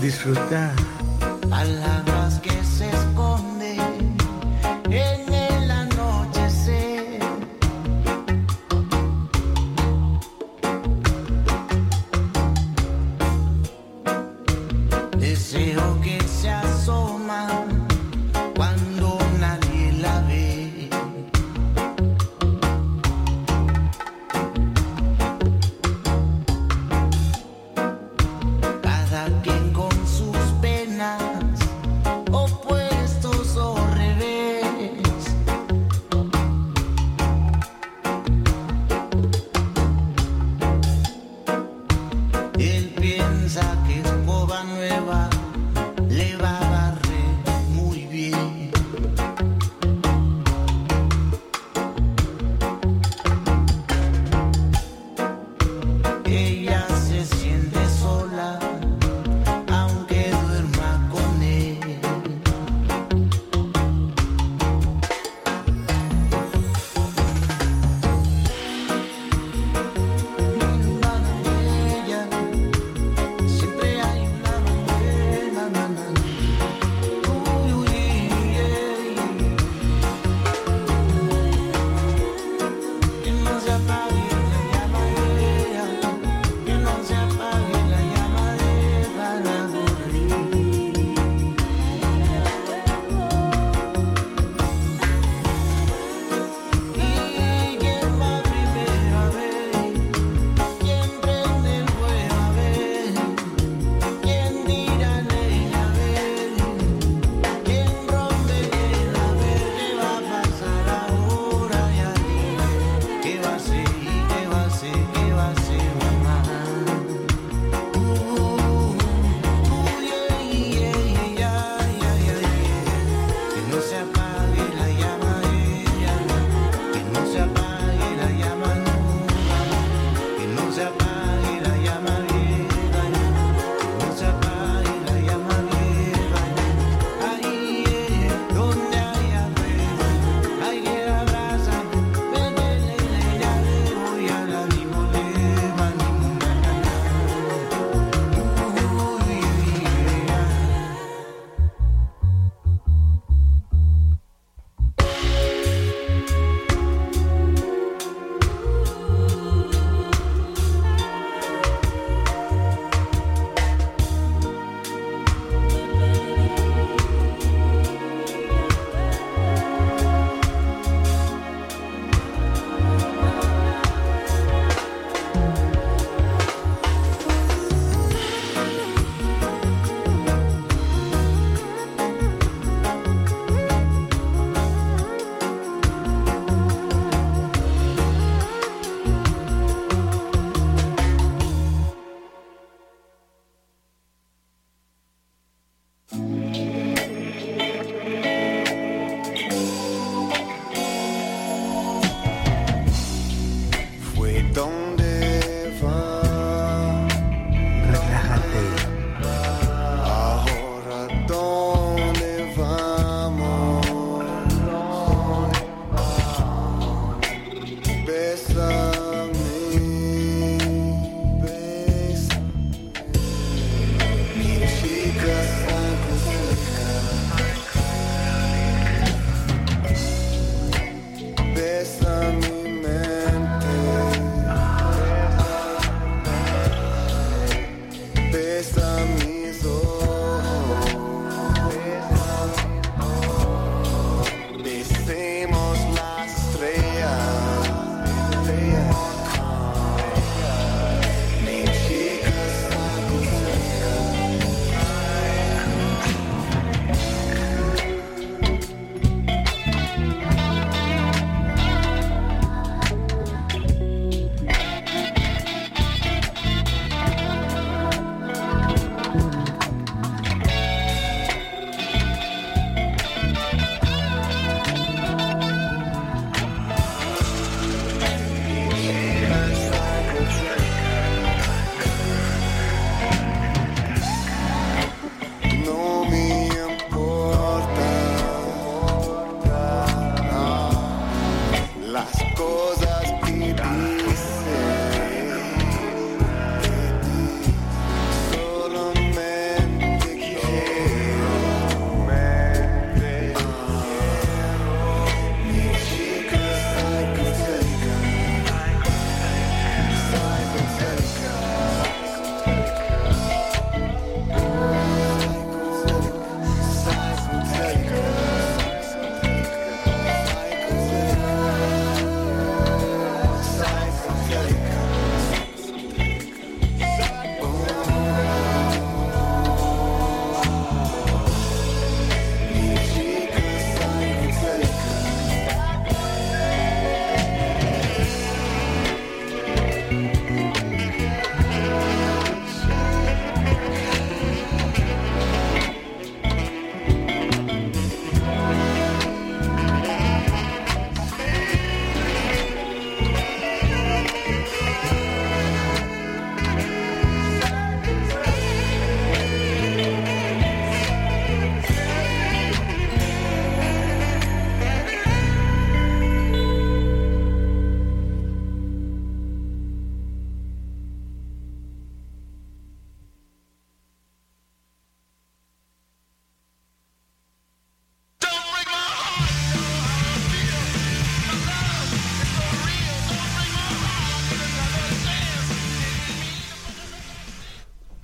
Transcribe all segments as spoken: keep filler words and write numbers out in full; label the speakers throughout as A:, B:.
A: disfrutar.
B: Palabras que se esconden en el anochecer. Deseo que se asoman cuando nadie la ve. Cada quien con sus penas o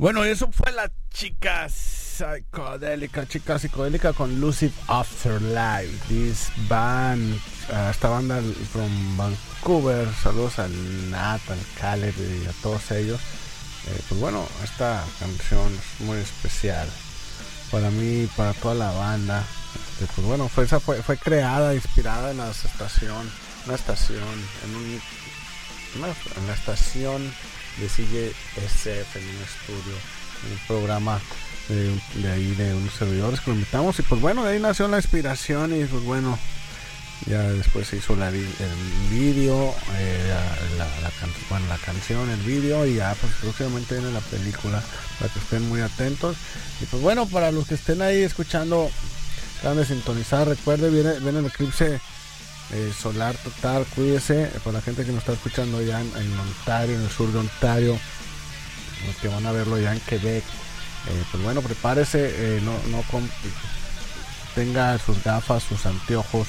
A: Bueno, eso fue la chica psicodélica, chica psicodélica con Lucid Afterlife. This band, uh, esta banda from Vancouver. Saludos al Nat, al Caleb y a todos ellos. Eh, pues bueno, esta canción es muy especial para mí, para toda la banda. Este, pues bueno, fue, esa fue, fue creada, inspirada en la estación, una estación, en un, una, en la estación de C J S F, en un estudio, en un programa de, de ahí de unos servidores que lo invitamos, y pues bueno, de ahí nació la inspiración. Y pues bueno, ya después se hizo la, el vídeo, eh, la, la, can, bueno, la canción, el vídeo, y ya pues próximamente viene la película, para que estén muy atentos. Y pues bueno, para los que estén ahí escuchando, acaban de sintonizar, recuerde, viene, viene el eclipse eh, solar total. Cuídese, para la gente que nos está escuchando ya en, en Ontario, en el sur de Ontario, los que van a verlo ya en Quebec, eh, pues bueno, prepárese, eh, no, no con, tenga sus gafas, sus anteojos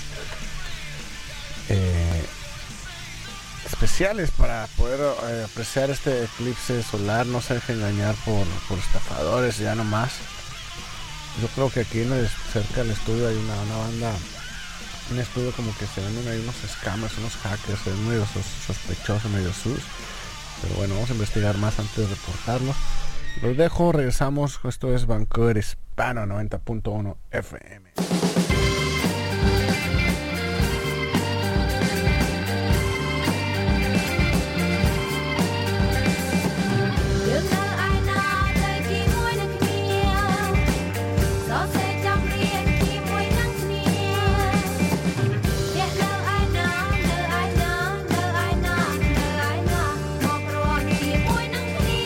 A: eh, especiales para poder eh, apreciar este eclipse solar. No se deje engañar por, por estafadores, ya nomás. Yo creo que aquí en el, cerca del estudio hay una, una banda, un estudio como que se venden ahí unos scammers, unos hackers, se ven medio sospechosos, medio sus. Pero bueno, vamos a investigar más antes de reportarlo. Los dejo, regresamos. Esto es Vancouver Hispano noventa punto uno F M.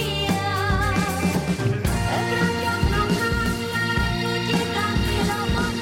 C: Hãy subscribe cho kênh Ghiền Mì Gõ để không bỏ lỡ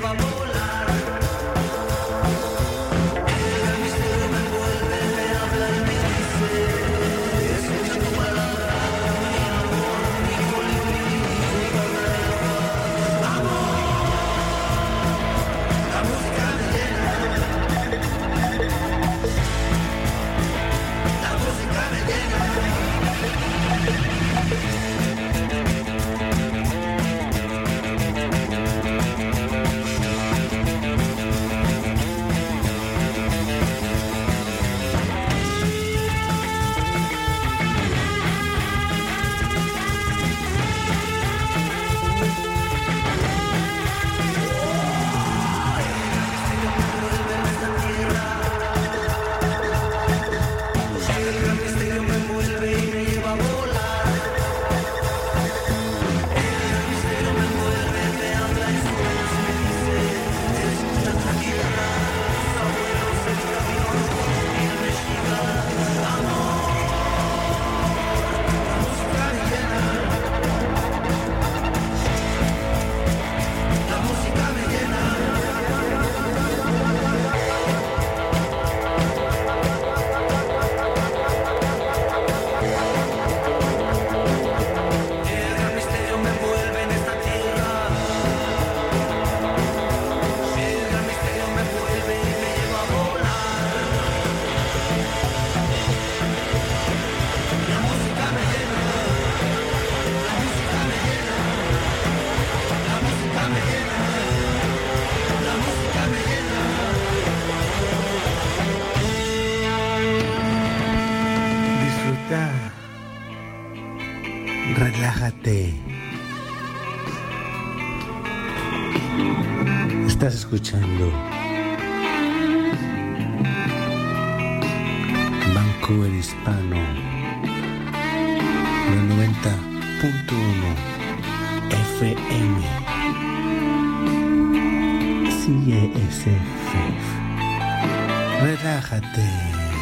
A: Relájate. Estás escuchando Vancouver Hispano, la noventa punto uno F M. Sigue ese F. Relájate.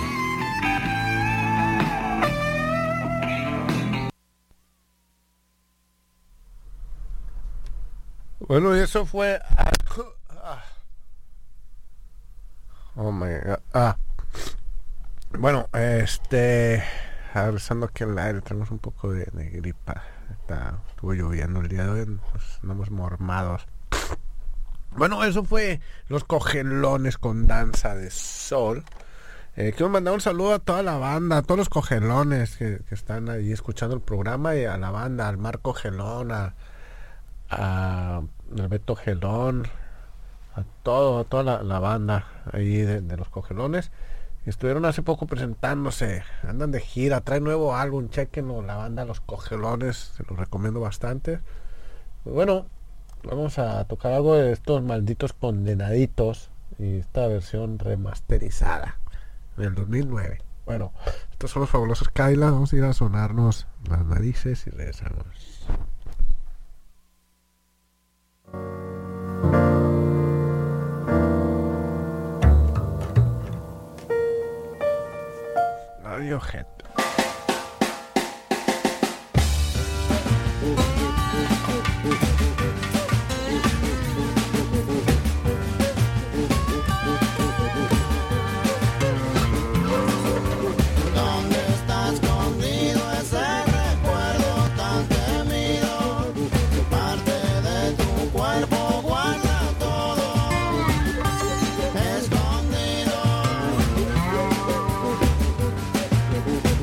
A: Bueno, y eso fue... Oh my God. Ah. Bueno, este... Regresando aquí al aire, tenemos un poco de, de gripa. Está, estuvo lloviendo el día de hoy, pues andamos mormados. Bueno, eso fue Los Cogelones con Danza de Sol. Eh, quiero mandar un saludo a toda la banda, a todos los cogelones que, que están ahí escuchando el programa, y a la banda, al Marco Gelón, a... a Alberto Gelón, a todo, a toda la, la banda ahí de, de los Cogelones. Estuvieron hace poco presentándose, andan de gira, trae nuevo álbum, chequenlo, la banda Los Cogelones, se los recomiendo bastante. Bueno, vamos a tocar algo de estos malditos condenaditos, y esta versión remasterizada del dos mil nueve. Bueno, estos son los fabulosos Kyla, vamos a ir a sonarnos las narices y regresamos. Radiohead.
C: Escondido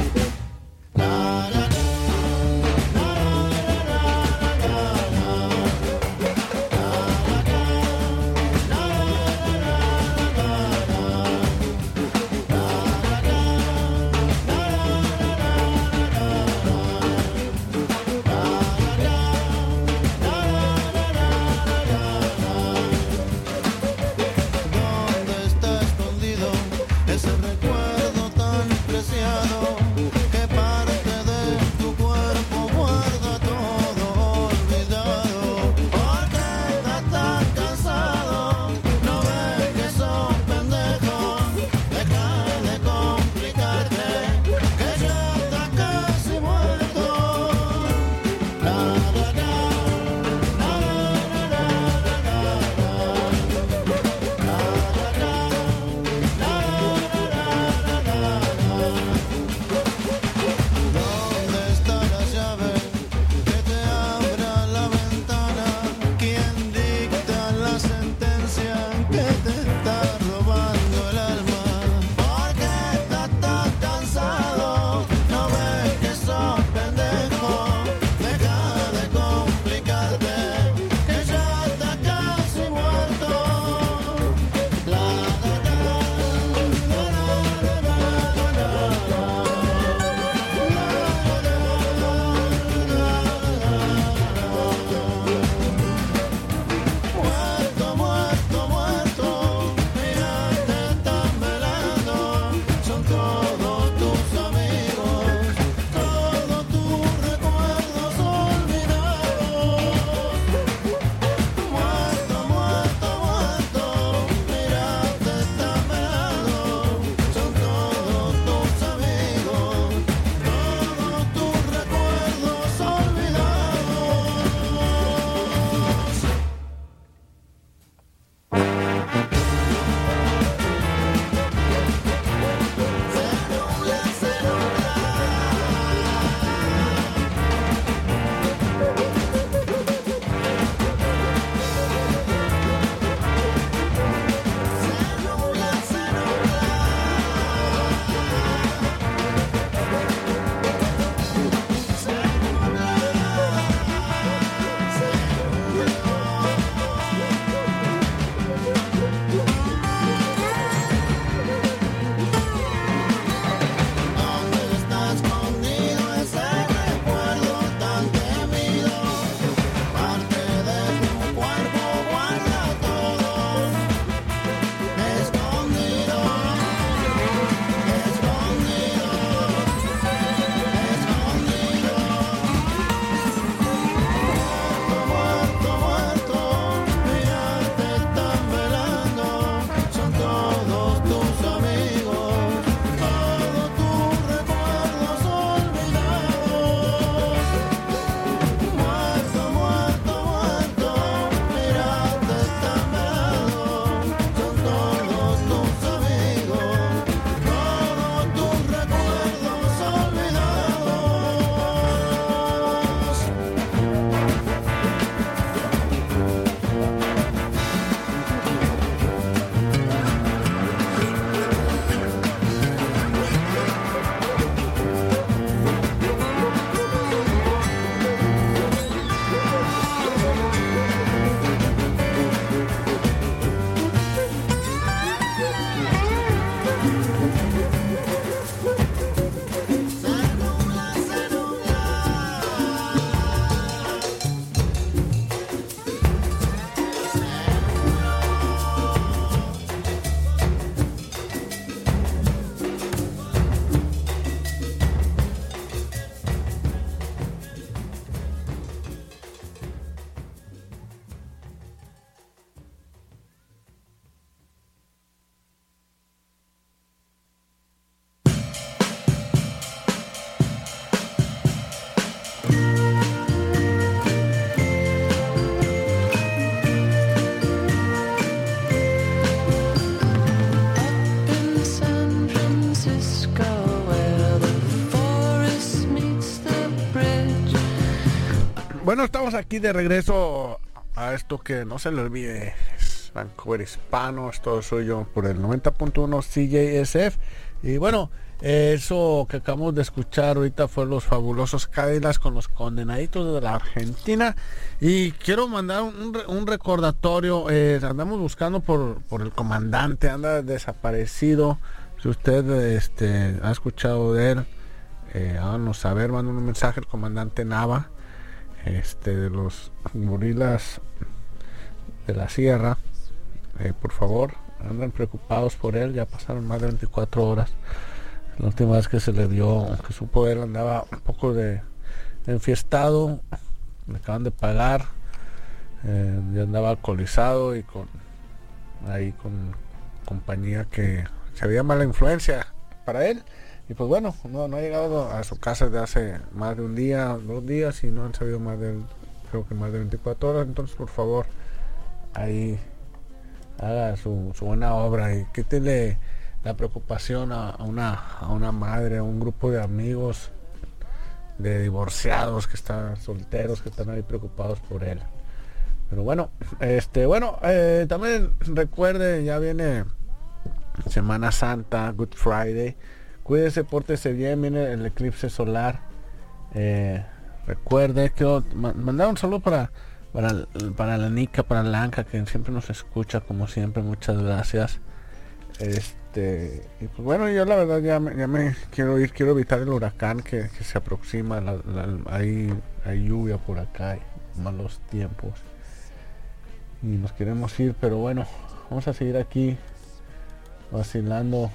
A: bueno, estamos aquí de regreso a esto que no se le olvide. Es Vancouver Hispano, es todo suyo por el noventa punto uno C J S F. Y bueno, eso que acabamos de escuchar ahorita fue los fabulosos Cadillacs con los Condenaditos de la Argentina. Y quiero mandar un, un recordatorio. Eh, andamos buscando por, por el comandante, anda desaparecido. Si usted este, ha escuchado de él, eh, háganos saber, manda un mensaje al comandante Nava, este, de los gorilas de la sierra. Eh, por favor, andan preocupados por él, ya pasaron más de veinticuatro horas. La última vez que se le dio, que supo él, andaba un poco de, de enfiestado, le acaban de pagar, eh, ya andaba alcoholizado y con ahí con compañía que se había mala influencia para él. Y pues bueno, no, no ha llegado a su casa desde hace más de un día, dos días, y no han sabido más de, creo que más de veinticuatro horas. Entonces, por favor, ahí haga su, su buena obra y quítele la preocupación a, a una a una madre, a un grupo de amigos de divorciados que están solteros, que están ahí preocupados por él. Pero bueno, este bueno eh, también recuerde, ya viene Semana Santa, Good Friday. Cuídese, pórtese bien, viene el eclipse solar. Eh, recuerde que mandar un saludo para para para la Nica, para la Anca, que siempre nos escucha como siempre. Muchas gracias. Este y pues bueno, yo la verdad ya me, ya me quiero ir, quiero evitar el huracán que, que se aproxima. La, la, hay, hay lluvia por acá, hay malos tiempos y nos queremos ir, pero bueno, vamos a seguir aquí vacilando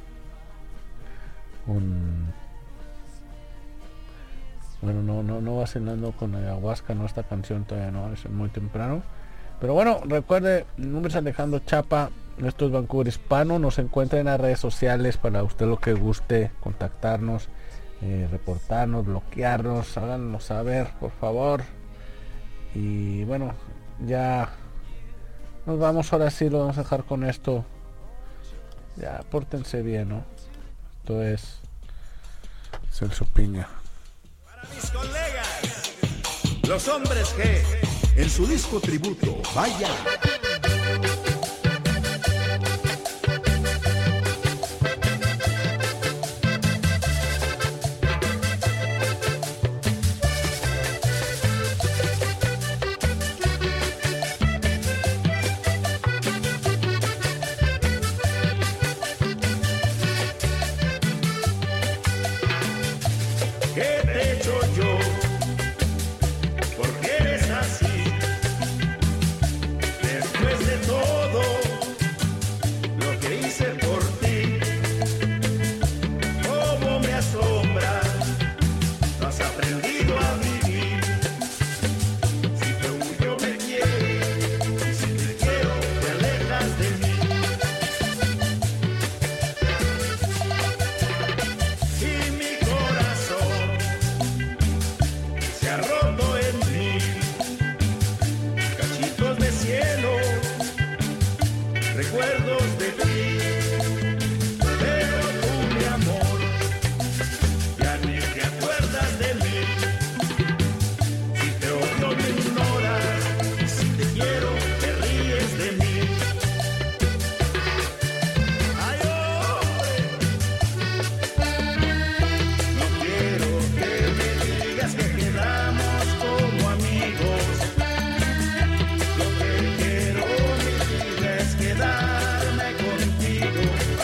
A: con, bueno, no, no, no vacilando con ayahuasca, no, esta canción todavía no, es muy temprano. Pero bueno, recuerde, mi nombre es Alejandro Chapa, esto es Vancouver Hispano, nos encuentra en las redes sociales para usted lo que guste, contactarnos, eh, reportarnos, bloquearnos, háganos saber, por favor. Y bueno, ya nos vamos, ahora sí lo vamos a dejar con esto. Ya, pórtense bien, ¿no? Esto es Celso Piña.
C: Para mis colegas, los hombres que en su disco tributo, vaya.
B: Quedarme contigo.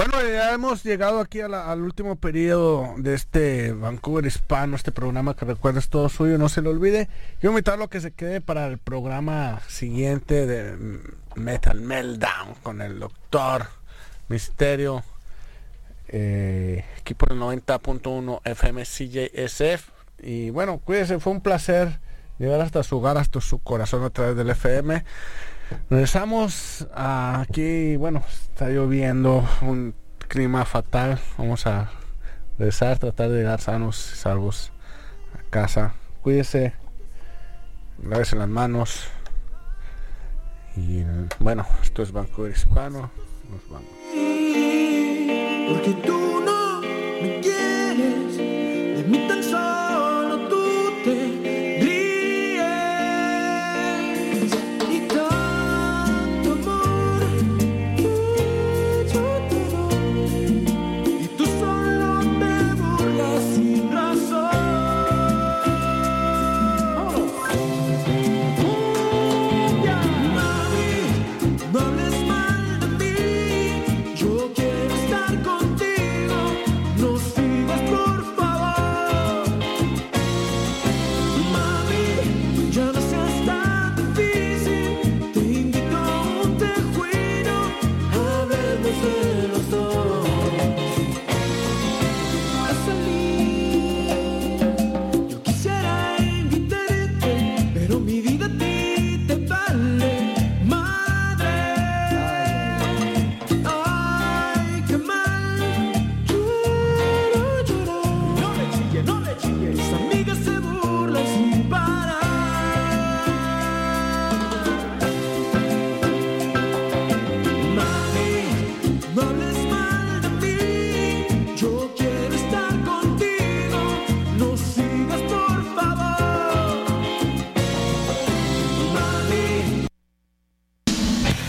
A: Bueno, ya hemos llegado aquí a la, al último periodo de este Vancouver Hispano, este programa que recuerda es todo suyo, no se lo olvide. Quiero invitarlo a que se quede para el programa siguiente de Metal Meltdown con el Doctor Misterio, eh, aquí por el noventa punto uno F M C J S F. Y bueno, cuídense, fue un placer llegar hasta su hogar, hasta su corazón a través del F M. Regresamos aquí, bueno, está lloviendo, un clima fatal. Vamos a regresar, tratar de llegar sanos y salvos a casa. Cuídese, lávense las manos. Y bueno, esto es Vancouver Hispano. Nos vamos.
B: Porque tú no me quieres.